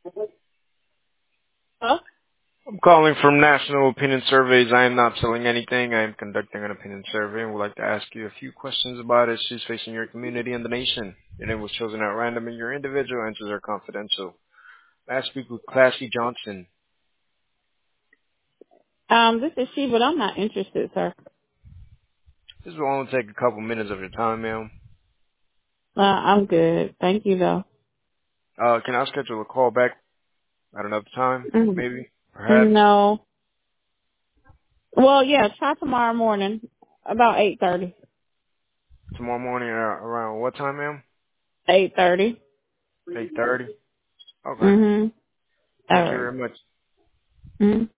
Huh? I'm calling from National Opinion Surveys. I am not selling anything. I am conducting an opinion survey and would like to ask you a few questions about issues facing your community and the nation. Your name was chosen at random and your individual answers are confidential. Last week with Classy Johnson. This is she, but I'm not interested, sir. This will only take a couple minutes of your time, ma'am. I'm good. Thank you, though. Can I schedule a call back at another time? Mm. Maybe? Perhaps? No. Well, yeah, try tomorrow morning, about 8:30. Tomorrow morning around what time, ma'am? 8:30. 8:30? Okay. Mhm. All Thank you right. very much. Mhm.